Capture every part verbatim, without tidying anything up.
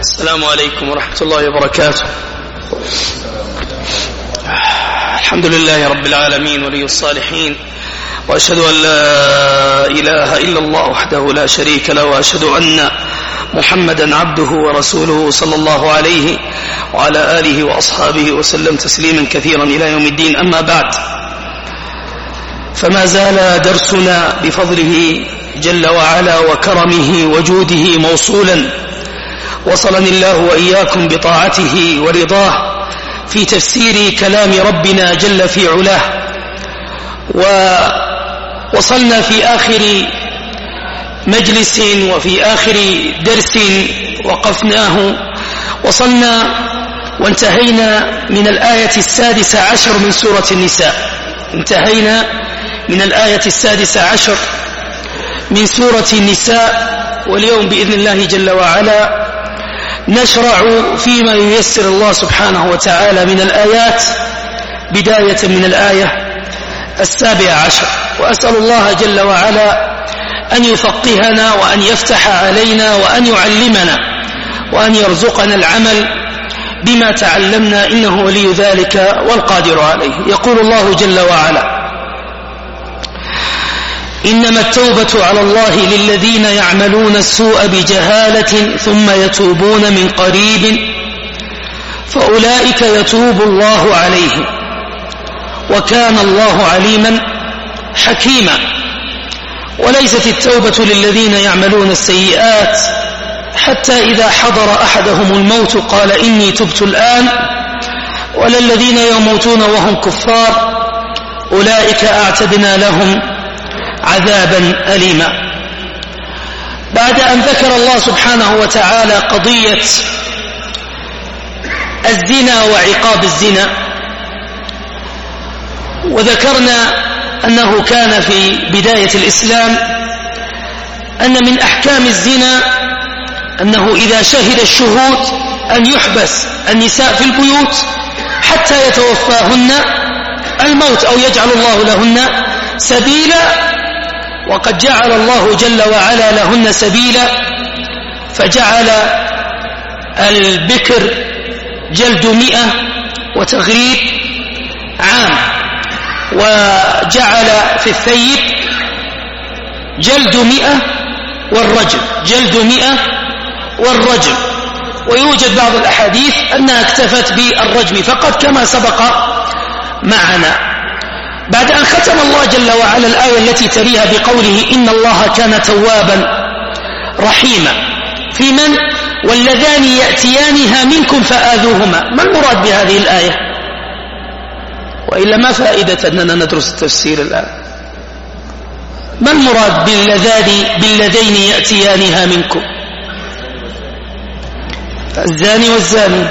السلام عليكم ورحمة الله وبركاته. الحمد لله رب العالمين ولي الصالحين، وأشهد أن لا إله إلا الله وحده لا شريك له، وأشهد أن محمدا عبده ورسوله صلى الله عليه وعلى آله وأصحابه وسلم تسليما كثيرا إلى يوم الدين. أما بعد، فما زال درسنا بفضله جل وعلا وكرمه وجوده موصولا، وصلني الله وإياكم بطاعته ورضاه في تفسير كلام ربنا جل في علاه. ووصلنا في آخر مجلس وفي آخر درس وقفناه، وصلنا وانتهينا من الآية السادسة عشر من سورة النساء. انتهينا من الآية السادسة عشر من سورة النساء، واليوم بإذن الله جل وعلا نشرع فيما ييسر الله سبحانه وتعالى من الآيات، بداية من الآية السابعة عشر. وأسأل الله جل وعلا أن يفقهنا وأن يفتح علينا وأن يعلمنا وأن يرزقنا العمل بما تعلمنا، إنه ولي ذلك والقادر عليه. يقول الله جل وعلا: إنما التوبة على الله للذين يعملون السوء بجهالة ثم يتوبون من قريب فأولئك يتوب الله عليهم وكان الله عليما حكيما. وليست التوبة للذين يعملون السيئات حتى إذا حضر أحدهم الموت قال إني تبت الآن، ولا الذين يموتون وهم كفار أولئك أعتدنا لهم عذابا أليما. بعد أن ذكر الله سبحانه وتعالى قضية الزنا وعقاب الزنا، وذكرنا أنه كان في بداية الإسلام أن من أحكام الزنا أنه إذا شهد الشهود أن يحبس النساء في البيوت حتى يتوفاهن الموت أو يجعل الله لهن سبيلا. وقد جعل الله جل وعلا لهن سبيلا، فجعل البكر جلد مئة وتغريب عام، وجعل في الثيب جلد مئة والرجم جلد مئة والرجم. ويوجد بعض الأحاديث أنها اكتفت بالرجم فقط كما سبق معنا. بعد أن ختم الله جل وعلا الآية التي تليها بقوله إن الله كان توابا رحيما في من واللذان يأتيانها منكم فآذوهما. ما المراد بهذه الآية؟ وإلا ما فائدة أننا ندرس التفسير الآن. ما المراد باللذان باللذين يأتيانها منكم؟ الزاني والزاني.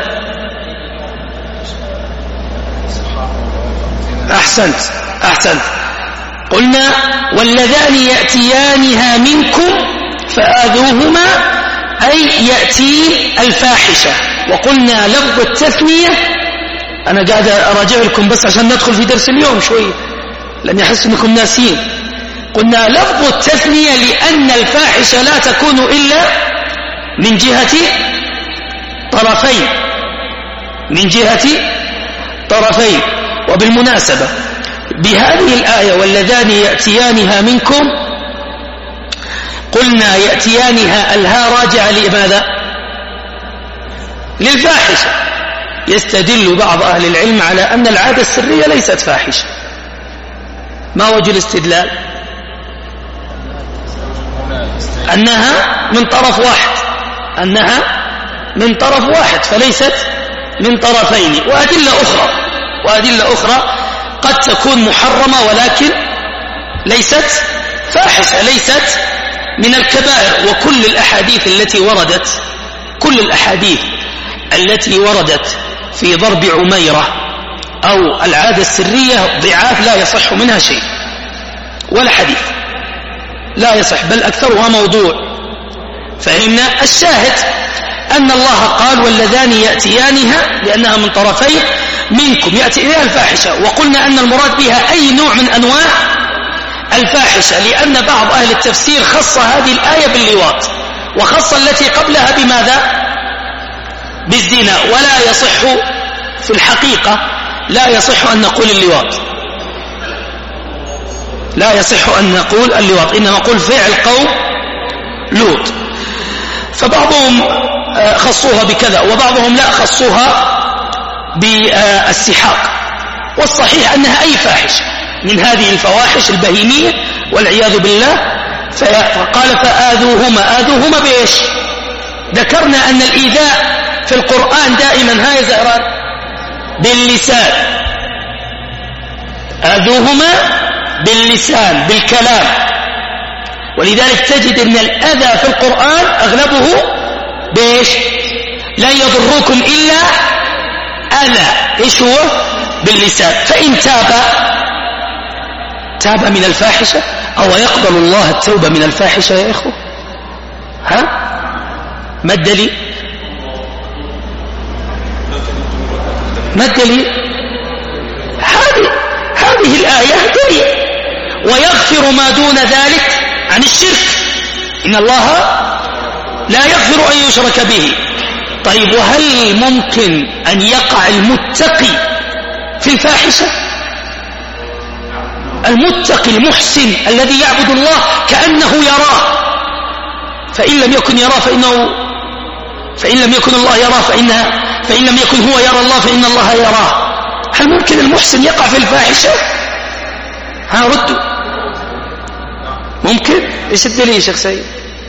أحسنت أحسنت قلنا واللذان يأتيانها منكم فآذوهما، أي يأتي الفاحشة. وقلنا لفظ التثنية، أنا قاعد أراجع لكم بس عشان ندخل في درس اليوم شوي لأن يحس أنكم ناسين. قلنا لفظ التثنية لأن الفاحشة لا تكون إلا من جهة طرفين من جهة طرفين. وبالمناسبة بهذه الآية واللذان يأتيانها منكم، قلنا يأتيانها الها راجع لماذا؟ للفاحشة. يستدل بعض أهل العلم على أن العادة السرية ليست فاحشة. ما وجه الاستدلال؟ أنها من طرف واحد أنها من طرف واحد فليست من طرفين. وأدلة أخرى وأدلة أخرى قد تكون محرمة ولكن ليست فاحشة، ليست من الكبائر. وكل الأحاديث التي وردت كل الأحاديث التي وردت في ضرب عميرة أو العادة السرية ضعاف لا يصح منها شيء ولا حديث، لا يصح، بل أكثرها موضوع. فهمنا؟ الشاهد أن الله قال واللذان يأتيانها لأنها من طرفين منكم، يأتي إليها الفاحشة. وقلنا أن المراد بها أي نوع من أنواع الفاحشة، لأن بعض أهل التفسير خص هذه الآية باللواط وخص التي قبلها بماذا؟ بالزنا. ولا يصح في الحقيقة، لا يصح أن نقول اللواط، لا يصح أن نقول اللواط، إنما نقول فعل قوم لوط. فبعضهم خصوها بكذا وبعضهم لا خصوها بالسحاق، والصحيح أنها أي فاحشة من هذه الفواحش البهيمية والعياذ بالله. فقال فآذوهما، آذوهما بإيش؟ ذكرنا أن الإيذاء في القرآن دائما هاي زهران باللسان، آذوهما باللسان بالكلام، ولذلك تجد أن الأذى في القرآن أغلبه بإيش؟ لا يضركم إلا أذى، إيش هو؟ باللسان. فإن تاب تاب من الفاحشة، أو يقبل الله التوبة من الفاحشة يا إخوة؟ ها؟ ما الدليل؟ ما الدليل؟ هذه هذه الآية دليل. ويغفر ما دون ذلك عن الشرك، إن الله لا يغفر أن يشرك به. طيب وهل ممكن أن يقع المتقي في الفاحشة؟ المتقي المحسن الذي يعبد الله كأنه يراه، فإن لم يكن يراه فإنه فإن لم يكن الله يراه فإنها فإن لم يكن هو يرى الله فإن الله يراه. هل ممكن المحسن يقع في الفاحشة؟ ها ردوا. ممكن؟ ايش الدليل يا شيخ سيد؟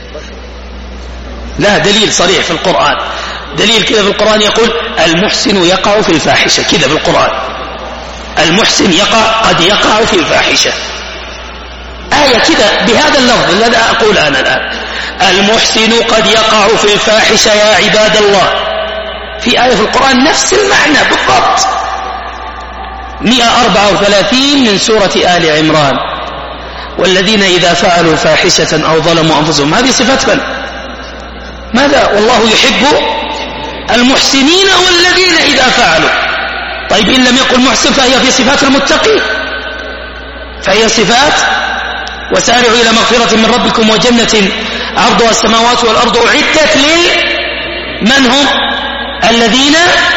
لا دليل صريح في القرآن، دليل كذا في القرآن يقول المحسن يقع في الفاحشة، كذا في القرآن المحسن يقع قد يقع في الفاحشة، آية كذا بهذا اللفظ الذي أقول أنا الآن، المحسن قد يقع في الفاحشة يا عباد الله. في آية في القرآن نفس المعنى بالضبط، مئة وأربعة وثلاثين من سورة آل عمران، والذين إذا فعلوا فاحشة أو ظلموا أنفسهم. هذه صفات من؟ ماذا؟ والله يحب المحسنين والذين إذا فعلوا. طيب إن لم يقل محسن فهي في صفات المتقين، فهي صفات وسارعوا إلى مغفرة من ربكم وجنة عرضها السماوات والأرض أعدت لمن هم؟ الذين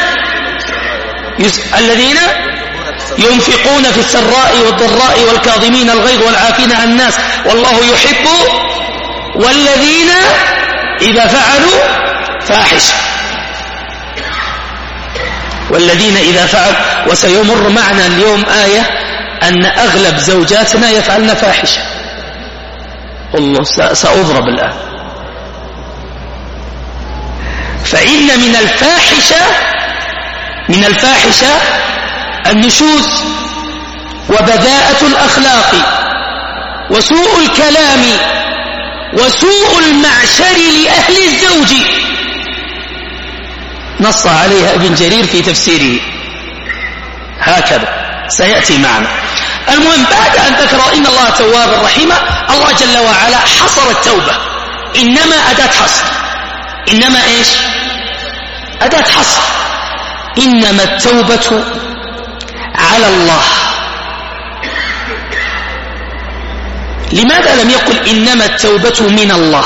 يس... الذين ينفقون في السراء والضراء والكاظمين الغيظ والعافين عن الناس والله يحب، والذين إذا فعلوا فاحشة، والذين إذا فعلوا. وسيمر معنا اليوم آية أن أغلب زوجاتنا يفعلن فاحشة، والله سأضرب الآن. فإن من الفاحشة من الفاحشة النشوز وبذاءة الأخلاق وسوء الكلام وسوء المعشر لأهل الزوج، نص عليها ابن جرير في تفسيره هكذا سيأتي معنا. المهم بعد أن ذكر إن الله تواب رحيم، الله جل وعلا حصر التوبة، إنما أداة حصر، إنما إيش؟ أداة حصر. إنما التوبة على الله. لماذا لم يقل إنما التوبة من الله؟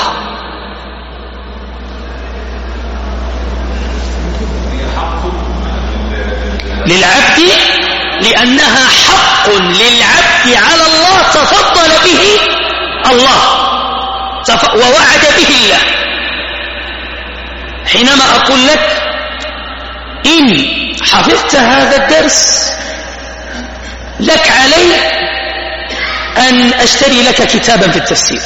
للعبد، لأنها حق للعبد على الله تفضل به الله ووعد به الله. حينما أقول لك إن حفظت هذا الدرس لك علي أن أشتري لك كتابا في التفسير،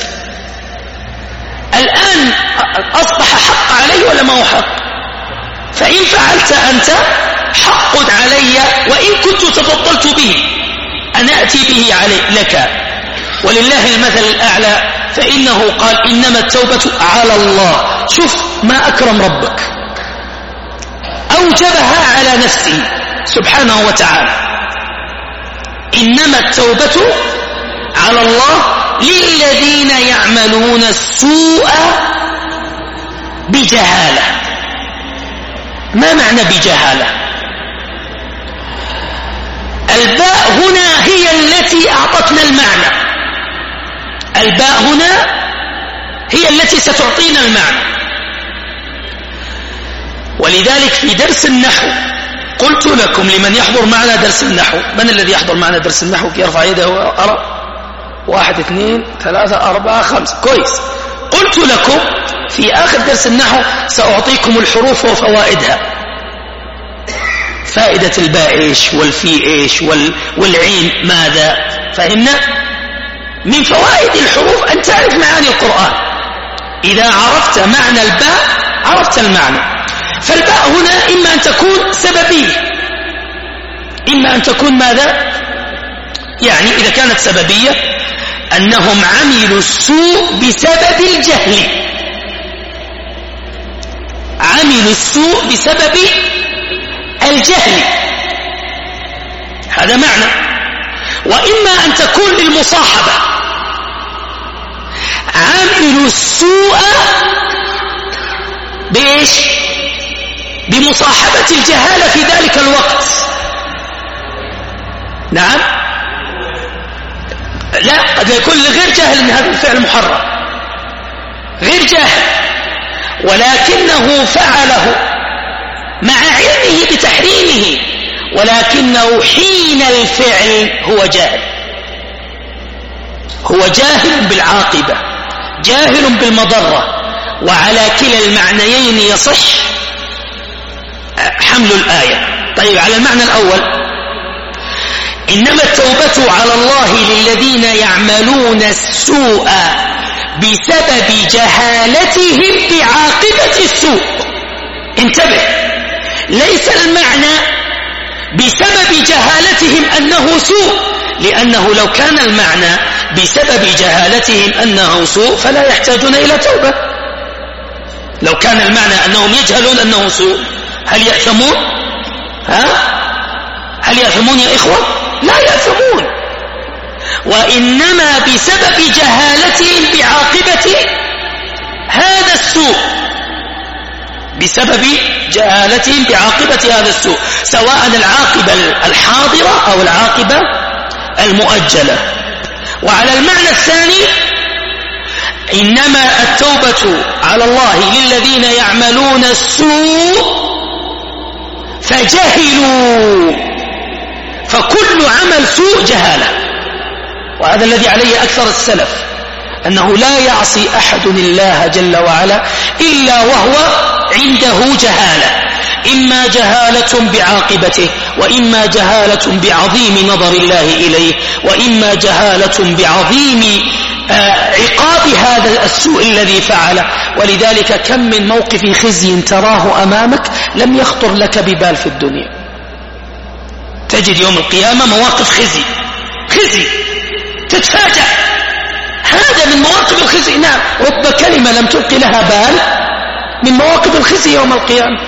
الآن أصبح حق علي ولا ما هو حق؟ فإن فعلت أنت حق علي، وإن كنت تفضلت به أن أتي به علي لك، ولله المثل الأعلى. فإنه قال إنما التوبة على الله. شوف ما أكرم ربك، أوجبها على نفسه سبحانه وتعالى. إنما التوبة على الله للذين يعملون السوء بجهالة. ما معنى بجهالة؟ الباء هنا هي التي أعطتنا المعنى، الباء هنا هي التي ستعطينا المعنى. ولذلك في درس النحو قلت لكم لمن يحضر معنا درس النحو، من الذي يحضر معنا درس النحو يرفع يده أرى؟ واحد اثنين ثلاثة أربعة خمسة، كويس. قلت لكم في آخر درس النحو سأعطيكم الحروف وفوائدها، فائدة الباء إيش والفي إيش وال والعين ماذا، فهمنا؟ من فوائد الحروف أن تعرف معاني القرآن. إذا عرفت معنى الباء عرفت المعنى. فالباء هنا إما أن تكون سببية، إما أن تكون ماذا؟ يعني إذا كانت سببية أنهم عملوا السوء بسبب الجهل، عملوا السوء بسبب الجهل، هذا معنى. وإما أن تكون للمصاحبة، عملوا السوء بإيش؟ بمصاحبة الجهالة في ذلك الوقت. نعم، لا، قد يكون غير جاهل ان هذا الفعل محرم، غير جاهل، ولكنه فعله مع علمه بتحريمه، ولكنه حين الفعل هو جاهل، هو جاهل بالعاقبة، جاهل بالمضرة، وعلى كلا المعنيين يصح حمل الآية. طيب، على المعنى الأول، إنما التوبة على الله للذين يعملون السوء بسبب جهالتهم بعاقبة السوء. انتبه، ليس المعنى بسبب جهالتهم أنه سوء، لأنه لو كان المعنى بسبب جهالتهم أنه سوء فلا يحتاجون إلى توبة. لو كان المعنى أنهم يجهلون أنه سوء هل يأثمون؟ ها؟ هل يأثمون يا إخوة؟ لا يأثمون. وإنما بسبب جهالتهم بعاقبة هذا السوء، بسبب جهالتهم بعاقبة هذا السوء، سواء العاقبة الحاضرة أو العاقبة المؤجلة. وعلى المعنى الثاني، إنما التوبة على الله للذين يعملون السوء فجهلوا، فكل عمل سوء جهالة. وهذا الذي عليه أكثر السلف، أنه لا يعصي أحد الله جل وعلا إلا وهو عنده جهالة، إما جهالة بعاقبته، وإما جهالة بعظيم نظر الله إليه، وإما جهالة بعظيم عقاب هذا السوء الذي فعله. ولذلك كم من موقف خزي تراه أمامك لم يخطر لك ببال في الدنيا، تجد يوم القيامة مواقف خزي، خزي تتفاجأ، هذا من مواقف الخزي. نعم، رب كلمة لم تلقي لها بال من مواقف الخزي يوم القيامة،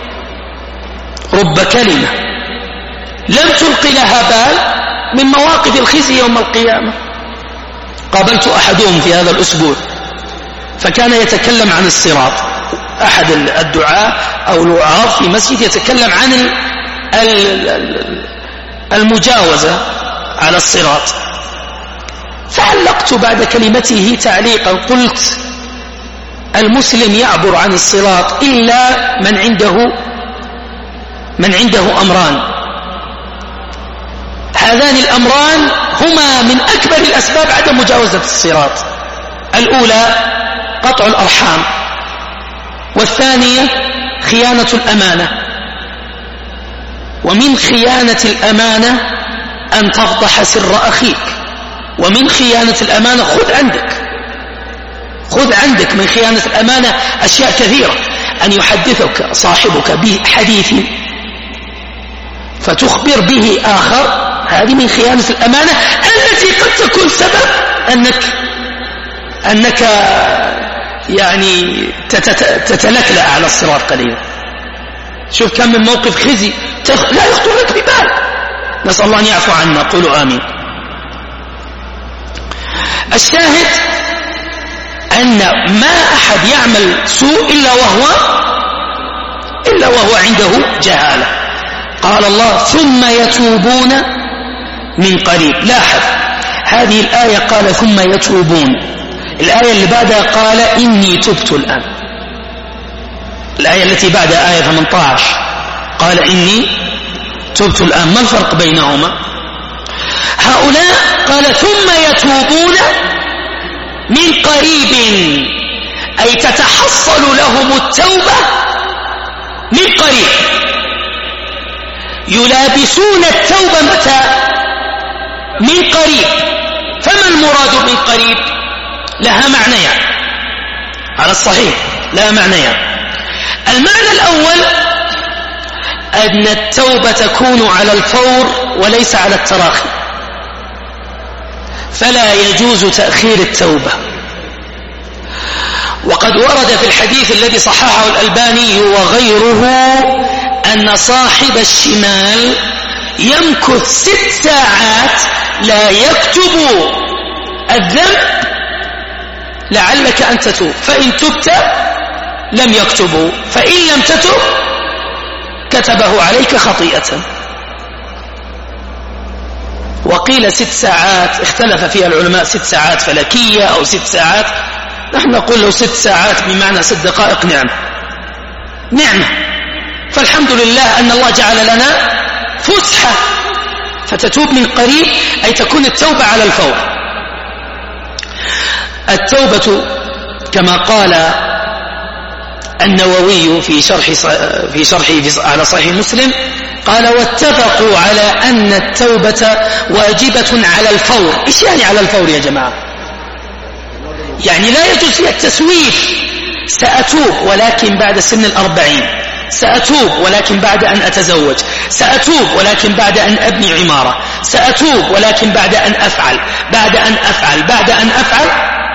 رب كلمة لم تلقي لها بال من مواقف الخزي يوم القيامة. قابلت أحدهم في هذا الأسبوع فكان يتكلم عن الصراط، أحد الدعاة أو الوعاظ في مسجد يتكلم عن المجاوزة على الصراط، فعلقت بعد كلمته تعليقا قلت: المسلم يعبر عن الصراط إلا من عنده من عنده أمران، هذان الأمران هما من أكبر الأسباب عدم مجاوزة الصراط. الأولى قطع الأرحام، والثانية خيانة الأمانة. ومن خيانة الأمانة أن تفضح سر أخيك، ومن خيانة الأمانة خذ عندك خذ عندك من خيانة الأمانة أشياء كثيرة، أن يحدثك صاحبك بحديث فتخبر به آخر، هذه من خيانة الأمانة التي قد تكون سبب أنك أنك يعني تتلكلأ على الصراط قليلا. شوف كم من موقف خزي لا يخطر لك ببال، نسأل الله أن يعفو عنا، قولوا آمين. الشاهد أن ما أحد يعمل سوء إلا وهو إلا وهو عنده جهالة. قال الله: ثم يتوبون من قريب. لاحظ هذه الآية قال ثم يتوبون، الآية اللي بعدها قال إني تبت الآن. الآية التي بعد آية ثمانية عشر قال إني تبت الآن. ما الفرق بينهما؟ هؤلاء قال ثم يتوبون من قريب، أي تتحصل لهم التوبة من قريب. يلابسون التوبة متى؟ من قريب. فما المراد من قريب؟ لها معنيان على الصحيح، لها معنيان. المعنى الأول أن التوبة تكون على الفور وليس على التراخي، فلا يجوز تأخير التوبة. وقد ورد في الحديث الذي صححه الألباني وغيره أن صاحب الشمال يمكث ست ساعات لا يكتب الذنب لعلك أن تتوب، فإن تبت لم يكتبه، فإن لم تتب كتبه عليك خطيئة. وقيل ست ساعات، اختلف فيها العلماء، ست ساعات فلكية أو ست ساعات. نحن نقول لو ست ساعات بمعنى ست دقائق نعمة نعمة. فالحمد لله أن الله جعل لنا فسحة، فتتوب من قريب أي تكون التوبة على الفور. التوبة كما قال النووي في شرح في شرحه على صحيح مسلم قال واتفقوا على أن التوبة واجبة على الفور. إيش يعني على الفور يا جماعة؟ يعني لا يجوز فيها التسويف، سأتوب ولكن بعد سن الأربعين، سأتوب ولكن بعد أن أتزوج، سأتوب ولكن بعد أن أبني عمارة، سأتوب ولكن بعد أن أفعل بعد أن أفعل بعد أن أفعل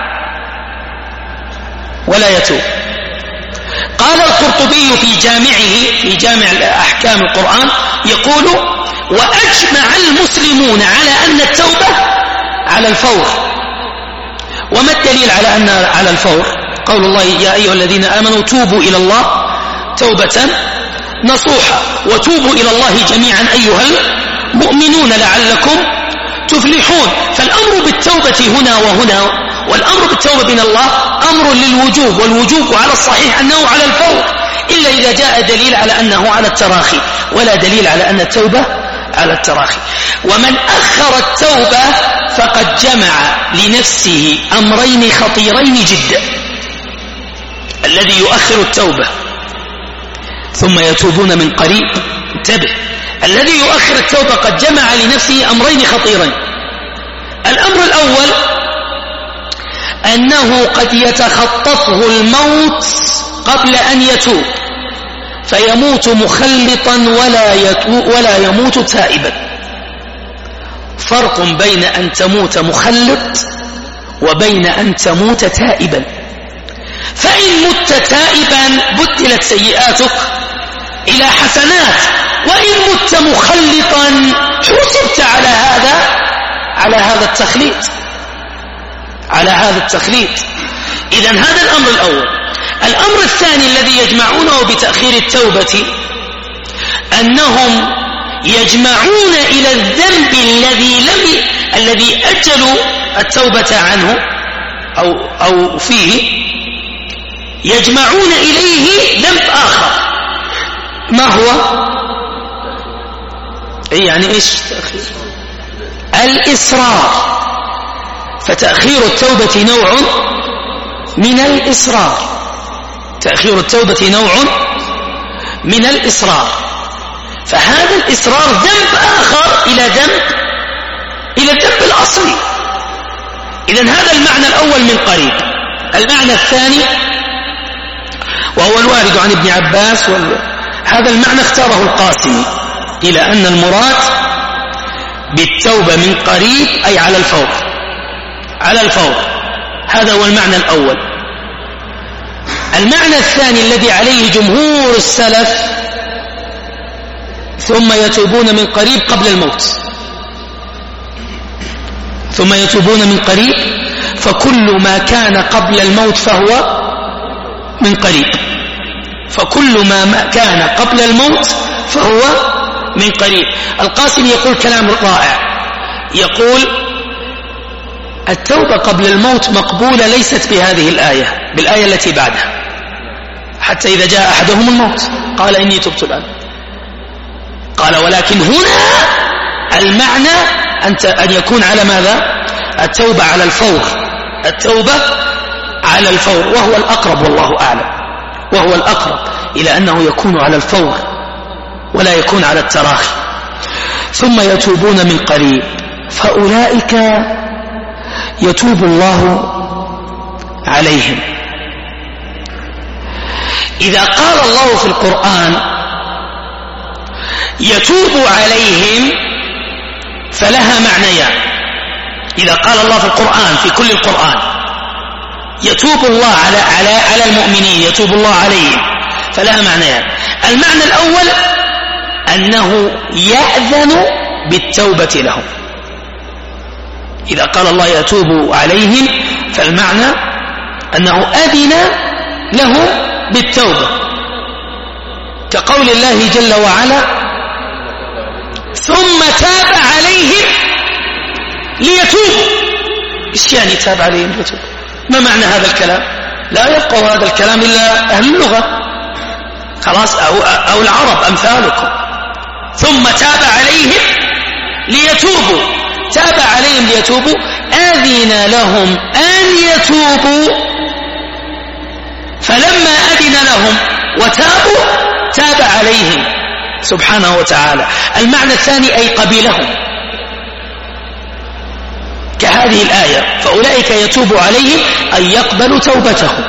ولا يتوب. قال القرطبي في جامعه في جامع أحكام القرآن يقول وأجمع المسلمون على أن التوبة على الفور. وما الدليل على أن على الفور؟ قول الله يا أيها الذين آمنوا توبوا إلى الله توبة نصوحا وتوبوا إلى الله جميعا أيها المؤمنون لعلكم تفلحون. فالأمر بالتوبة هنا وهنا، والأمر بالتوبة من الله أمر للوجوب، والوجوب على الصحيح أنه على الفور، إلا إذا جاء دليل على أنه على التراخي، ولا دليل على أن التوبة على التراخي. ومن أخر التوبة فقد جمع لنفسه أمرين خطيرين جدا: الذي يؤخر التوبة ثم يتوبون من قريب، انتبه، الذي يؤخر التوبة قد جمع لنفسه أمرين خطيرين. الأمر الأول أنه قد يتخطفه الموت قبل أن يتوب فيموت مخلطا ولا, ولا يموت تائبا. فرق بين أن تموت مخلط وبين أن تموت تائبا. فإن مت تائبا بدلت سيئاتك إلى حسنات، وإن مت مخلطا حسبت على هذا على هذا التخليط على هذا التخليط. إذن هذا الأمر الأول. الأمر الثاني الذي يجمعونه بتأخير التوبة أنهم يجمعون إلى الذنب الذي لم الذي أجلوا التوبة عنه أو أو فيه، يجمعون إليه ذنب آخر. ما هو؟ إيه يعني إيش تأخير؟ الإصرار. فتأخير التوبة نوع من الإصرار تأخير التوبة نوع من الإصرار. فهذا الإصرار ذنب آخر إلى ذنب إلى الذنب الأصلي. إذن هذا المعنى الأول من قريب. المعنى الثاني وهو الوارد عن ابن عباس، هذا المعنى اختاره القاسمي إلى أن المراد بالتوبة من قريب أي على الفور على الفور. هذا هو المعنى الأول. المعنى الثاني الذي عليه جمهور السلف ثم يتوبون من قريب قبل الموت ثم يتوبون من قريب، فكل ما كان قبل الموت فهو من قريب فكل ما كان قبل الموت فهو من قريب. القاسم يقول كلام رائع، يقول التوبة قبل الموت مقبولة ليست بهذه الآية، بالآية التي بعدها، حتى إذا جاء أحدهم الموت قال إني تبت الآن. قال ولكن هنا المعنى أن يكون على ماذا؟ التوبة على الفور، التوبة على الفور، وهو الأقرب والله أعلم، وهو الأقرب إلى أنه يكون على الفور ولا يكون على التراخي. ثم يتوبون من قريب فأولئك يتوب الله عليهم. إذا قال الله في القرآن يتوب عليهم فلها معنيان. إذا قال الله في القرآن في كل القرآن يتوب الله على على على المؤمنين، يتوب الله عليهم، فلها معنيان. المعنى الأول أنه يأذن بالتوبة لهم. إذا قال الله يتوب عليهم فالمعنى أنه أذن له بالتوبة، كقول الله جل وعلا ثم تاب عليهم ليتوبوا. إيش يعني تاب عليهم ليتوبوا؟ ما معنى هذا الكلام؟ لا يفقه هذا الكلام إلا أهل اللغة خلاص، أو, أو العرب أمثالكم. ثم تاب عليهم ليتوبوا، تاب عليهم ليتوبوا، أذن لهم أن يتوبوا، فلما أذن لهم وتابوا تاب عليهم سبحانه وتعالى. المعنى الثاني أي قبلهم، كهذه الآية فأولئك يتوب عليهم أن يقبلوا توبتهم.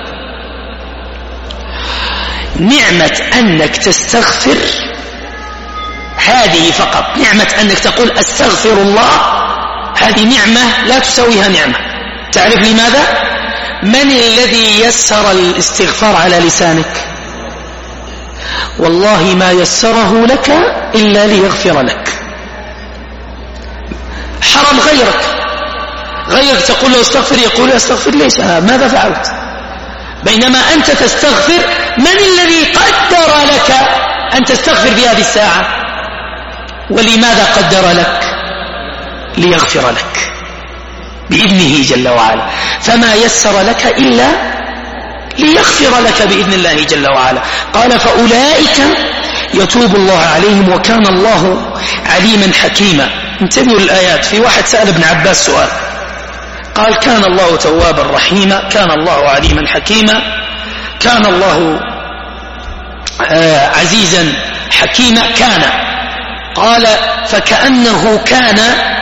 نعمة أنك تستغفر هذه فقط، نعمة أنك تقول أستغفر الله، هذه نعمة لا تسويها نعمة. تعرف لماذا؟ من الذي يسر الاستغفار على لسانك؟ والله ما يسره لك إلا ليغفر لك. حرم غيرك، غيرك تقول له استغفر يقول استغفر ليش، ماذا فعلت؟ بينما أنت تستغفر، من الذي قدر لك أن تستغفر في هذه الساعة؟ ولماذا قدر لك؟ ليغفر لك بإذنه جل وعلا، فما يسر لك إلا ليغفر لك بإذن الله جل وعلا. قال فأولئك يتوب الله عليهم وكان الله عليما حكيما. انتبهوا الآيات. في واحد سأل ابن عباس سؤال قال كان الله توابا رحيما، كان الله عليما حكيما، كان الله عزيزا حكيما. كان قال فكأنه كان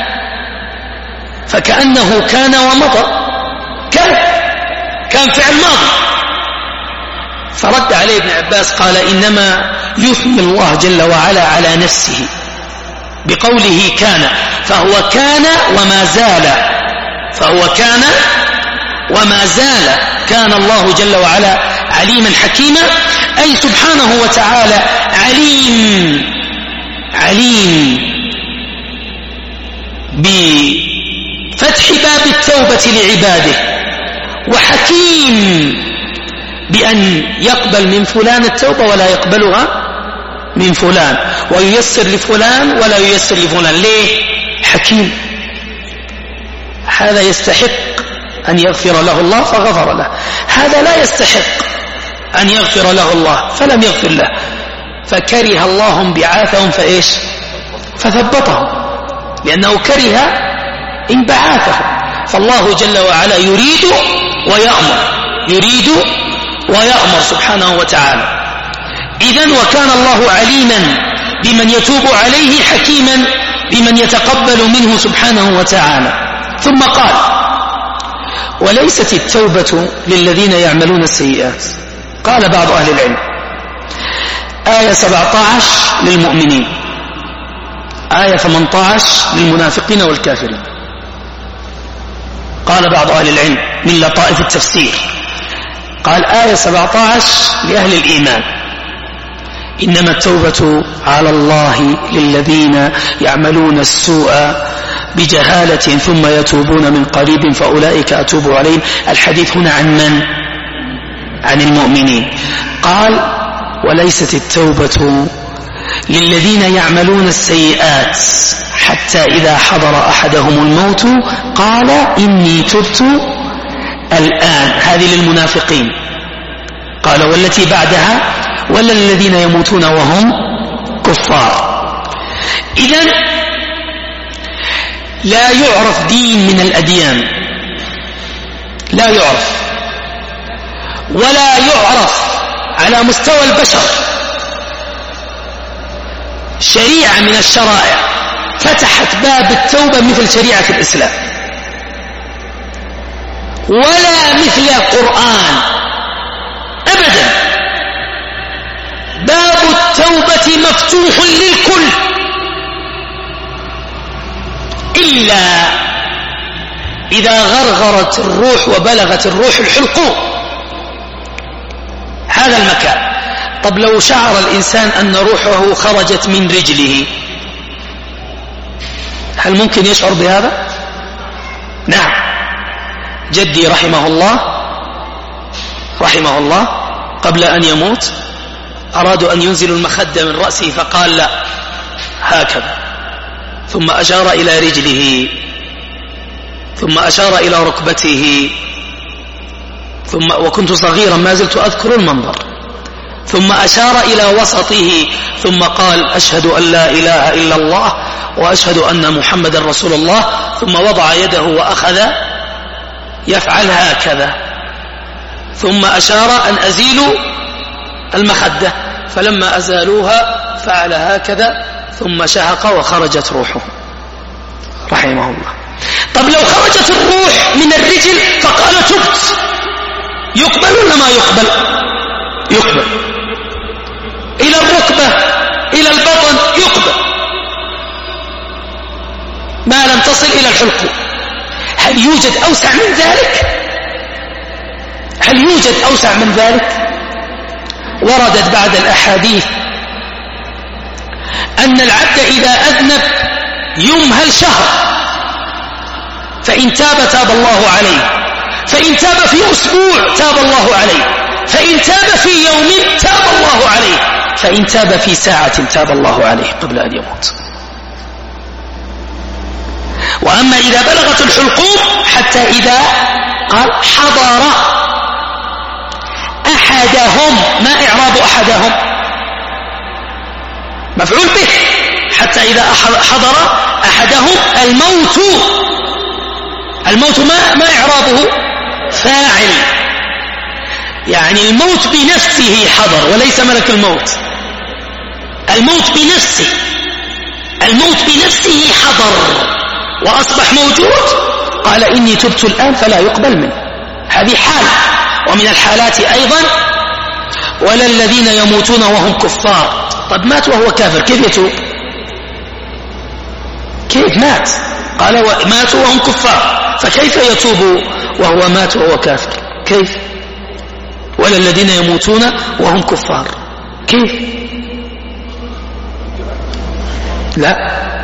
فكأنه كان ومضى، كان كان فعل ماضي. فرد عليه ابن عباس قال إنما يثني الله جل وعلا على نفسه بقوله كان، فهو كان وما زال، فهو كان وما زال. كان الله جل وعلا عليما حكيما، أي سبحانه وتعالى عليم، عليم بفتح باب التوبة لعباده، وحكيم بأن يقبل من فلان التوبة ولا يقبلها من فلان، وييسر لفلان ولا ييسر لفلان. ليه؟ حكيم. هذا يستحق أن يغفر له الله فغفر له، هذا لا يستحق أن يغفر له الله فلم يغفر له، فكره الله انبعاثهم فإيش؟ فثبطهم، لأنه كره انبعاثهم. فالله جل وعلا يريد ويأمر، يريد ويأمر سبحانه وتعالى. إذن وكان الله عليما بمن يتوب عليه، حكيما بمن يتقبل منه سبحانه وتعالى. ثم قال وليست التوبة للذين يعملون السيئات. قال بعض أهل العلم آية سبعة عشر للمؤمنين، آية ثمانية عشر للمنافقين والكافرين. قال بعض أهل العلم من لطائف التفسير، قال آية سبعة عشر لأهل الإيمان، إنما التوبة على الله للذين يعملون السوء بجهالة ثم يتوبون من قريب فأولئك أتوب عليهم. الحديث هنا عن من؟ عن المؤمنين. قال وليست التوبة للذين يعملون السيئات حتى إذا حضر أحدهم الموت قال إني تبت الآن. هذه للمنافقين. قال والتي بعدها ولا الذين يموتون وهم كفار. إذن لا يعرف دين من الأديان، لا يعرف ولا يعرف على مستوى البشر شريعة من الشرائع فتحت باب التوبة مثل شريعة الإسلام، ولا مثل القرآن أبدا. باب التوبة مفتوح للكل إلا إذا غرغرت الروح وبلغت الروح الحلقوم، هذا المكان. طب لو شعر الإنسان أن روحه خرجت من رجله، هل ممكن يشعر بهذا؟ نعم. جدي رحمه الله رحمه الله قبل أن يموت أرادوا أن ينزلوا المخدة من رأسه فقال لا، هكذا، ثم أشار إلى رجله، ثم أشار إلى ركبته، ثم وكنت صغيرا ما زلت أذكر المنظر، ثم أشار إلى وسطه، ثم قال أشهد أن لا إله إلا الله وأشهد أن محمد رسول الله، ثم وضع يده وأخذ يفعل هكذا، ثم أشار أن أزيلوا المخدة، فلما أزالوها فعل هكذا، ثم شهق وخرجت روحه رحمه الله. طب لو خرجت الروح من الرجل فقال تبت، يقبل ولا ما يقبل؟ يقبل. إلى الركبة إلى البطن يقبل ما لم تصل إلى الحلق. هل يوجد أوسع من ذلك؟ هل يوجد أوسع من ذلك؟ وردت بعد الأحاديث أن العبد إذا أذنب يمهل شهر، فإن تاب تاب الله عليه، فإن تاب في أسبوع تاب الله عليه، فإن تاب في يوم تاب الله عليه، فإن تاب في ساعة تاب الله عليه قبل أن يموت. وأما إذا بلغت الحلقوم حتى إذا قال حضر أحدهم، ما إعراب أحدهم؟ مفعول به. حتى إذا حضر أحدهم الموت، الموت ما ما إعرابه؟ فاعل، يعني الموت بنفسه حضر وليس ملك الموت. الموت بنفسه، الموت بنفسه حضر وأصبح موجود، قال إني تبت الآن فلا يقبل منه. هذه حال. ومن الحالات أيضا ولا الذين يموتون وهم كفار. طب مات وهو كافر كيف يتوب؟ كيف مات؟ قال ماتوا وهم كفار، فكيف يتوب وهو مات وهو كافر؟ كيف؟ ولا الذين يموتون وهم كفار، كيف؟ لا،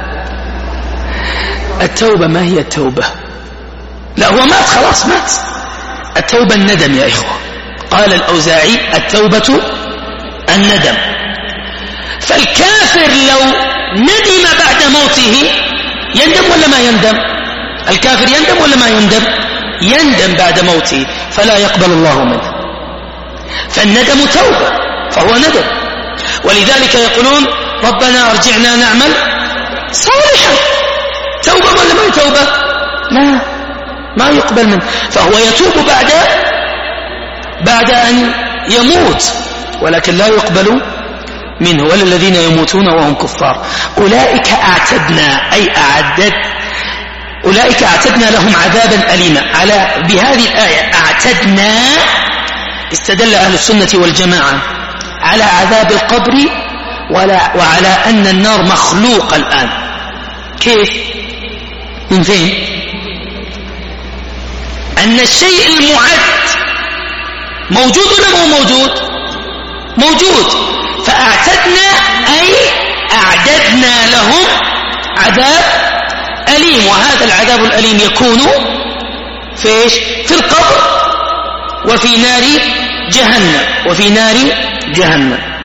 التوبة ما هي التوبة؟ لا، هو مات خلاص مات. التوبة الندم يا إخوة. قال الأوزاعي التوبة الندم. فالكافر لو ندم بعد موته يندم ولا ما يندم؟ الكافر يندم ولا ما يندم؟ يندم بعد موته، فلا يقبل الله منه. فالندم توبة، فهو ندم. ولذلك يقولون ربنا ارجعنا نعمل صالحا. توبة ولا ما توبة؟ لا، ما يقبل منه. فهو يتوب بعد بعد أن يموت، ولكن لا يقبل منه. ولا الذين يموتون وهم كفار أولئك أعتدنا، أي أعدد، أولئك أعتدنا لهم عذابا أليما. على بهذه الآية أعتدنا استدل أهل السنة والجماعة على عذاب القبر وعلى أن النار مخلوقة الآن. كيف؟ من فين؟ أن الشيء المعد موجود ولا مو موجود؟ موجود. فأعتدنا أي أعددنا لهم عذاب أليم، وهذا العذاب الأليم يكون في إيش؟ في القبر وفي نار جهنم، وفي نار جهنم.